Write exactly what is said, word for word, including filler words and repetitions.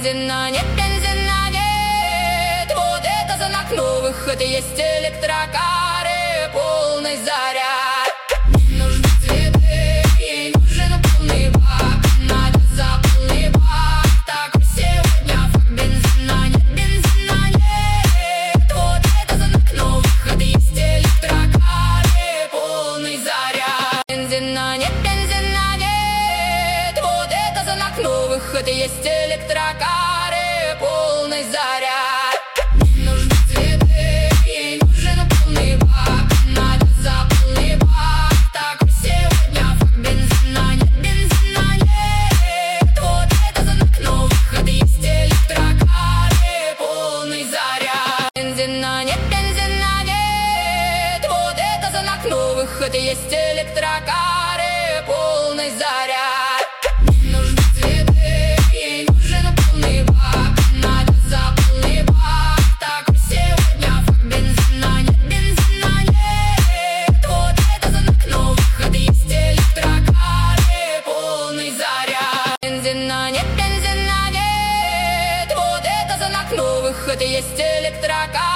Бензина нет, бензина нет. Вот это знак новых, это есть электрокары, полный заряд. Не нужны цветы, ей нужен полный бак. Надо за полный бак, так сегодня факт. Бензина нет, бензина нет. Вот это знак новых, это есть электрокары, полный заряд. Бензина нет, бензина нет. Вот это знак новых, это есть электрокары, полный заряд. Не нужны цветы, ей нужен полный бак. Надо за полный бак, так сегодня факт. Бензина нет, бензина нет. Вот это знак новых, это есть электрокары, полный заряд. Бензина нет, бензина нет. Вот это знак новых, это есть электрокары, полный заряд. Не нужны цветы, ей нужен полный бак. Надо за полный бак, так сегодня факт. Бензина нет, бензина нет. Вот это знак новых, это есть электрокары, полный заряд. Бензина нет, бензина нет. Вот это знак новых, это есть электрокары.